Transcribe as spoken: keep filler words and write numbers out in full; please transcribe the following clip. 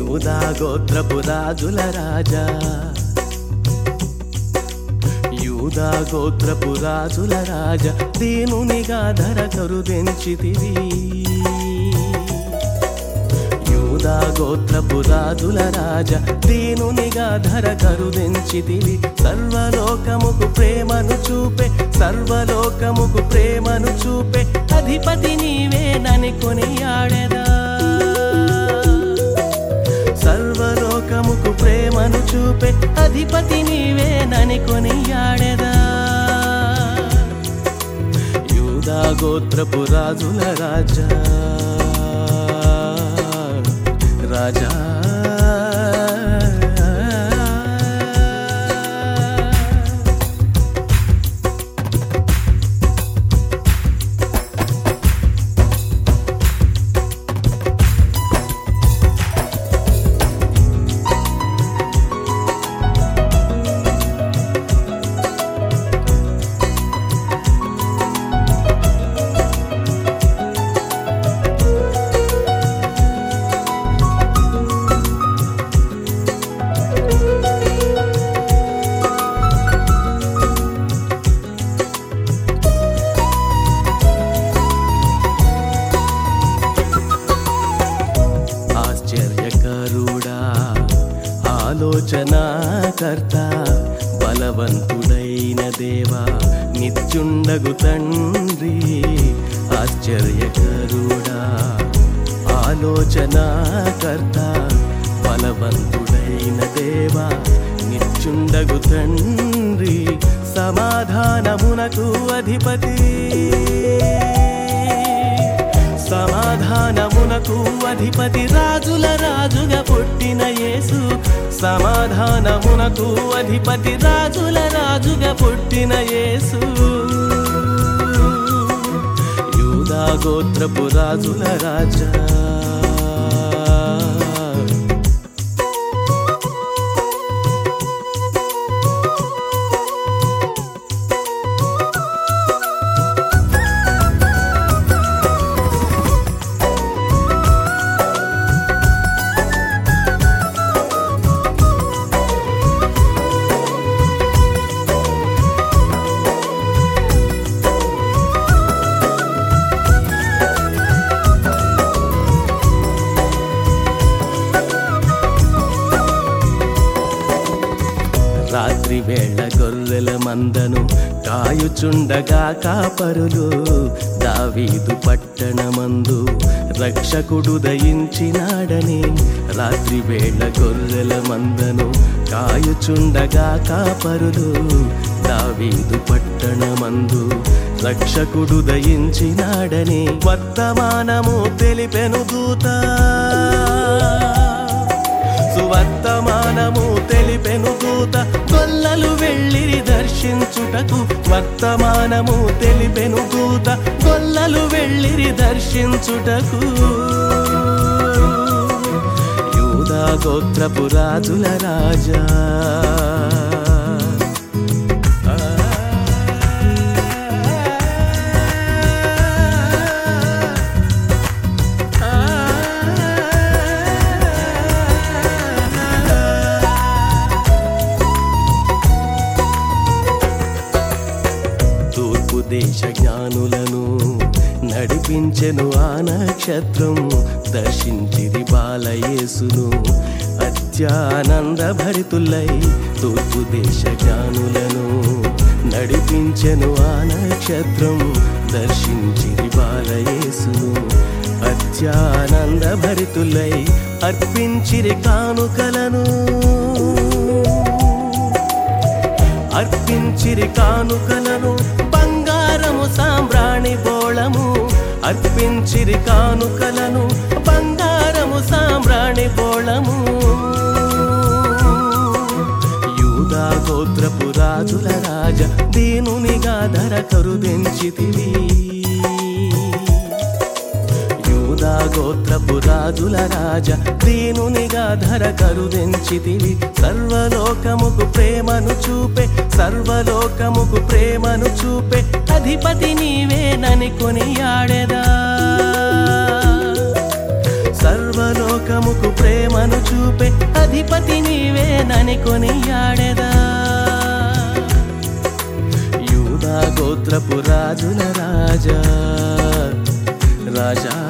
యూదా గోత్రపు రాజుల రాజా, యూదా గోత్రపు రాజుల రాజా, దీనునిగా ధర కరుదెంచితివి. యూదా గోత్రపు రాజుల రాజా, దీనునిగా ధర కరుదెంచితివి. సర్వలోకముకు ప్రేమను చూపే, సర్వలోకముకు ప్రేమను చూపే అధిపతి నీవేనని కొనియాడెదా. సర్వలోకముకు ప్రేమను చూపే అధిపతి నీవేనని కొనియాడెదా. యూదా గోత్రపు రాజుల రాజా, రాజా ఆలోచనాకర్త, బలవంతుడైన దేవా, నిత్యుండగు తండ్రి. ఆశ్చర్యకరుడా, ఆలోచనాకర్త, బలవంతుడైన దేవా, నిత్యుండగు తండ్రి. సమాధానమునకు అధిపతి, సమాధానమునకు అధిపతి, రాజుల రాజుగా పుట్టిన యేసు. సమాధానమునకు అధిపతి, రాజుల రాజుగా పుట్టిన యేసు. యూదా గోత్రపు రాజుల రాజా, రాత్రి వేళ గొర్రెల మందను కాయుచుండగా కాపరులు, దావీదు పట్టణమందు రక్షకుడు దయించినాడని. రాత్రి వేళ గొర్రెల మందను కాయుచుండగా కాపరులు, దావీదు పట్టణమందు రక్షకుడు దయించినాడని. వర్తమానము తెలిపెను దూత, సువర్తమానము తెలిపెను దూత, గొల్లలు వెళ్ళిరి దర్శించుటకు. వర్తమానము తెలిపెను దూత, గొల్లలు వెళ్ళిరి దర్శించుటకు. యూదా గోత్రపు రాజుల రాజా, దేశ జ్ఞానులను నడిపించెను ఆ నక్షత్రం. దర్శించిరి బాలయేసును అత్యానంద భరితులై. తూర్పు దేశ జ్ఞానులను నడిపించెను ఆ నక్షత్రం. దర్శించిరి బాలయేసును అత్యానంద భరితులై. అర్పించిరి కానుకలను, అర్పించిరి కానుకలను, బంగారము సాంబ్రాణి బోళము. అర్పించిరి కానుకలను, బంగారము సాంబ్రాణి బోళము. యూదా గోత్రపు రాజుల రాజా, దీనునిగా ధర కరుదెంచితివి. యూదా గోత్రపు రాజుల రాజా, దీనునిగా ధర కరుదెంచితివి. సర్వలోకముకు ప్రేమను చూపే, సర్వలోకముకు ప్రేమను చూపే అధిపతి నీవేనని కొనియాడెదా. సర్వలోకముకు ప్రేమను చూపే అధిపతి నీవేనని కొనియాడెదా. యూదా గోత్రపు రాజుల రాజా రాజా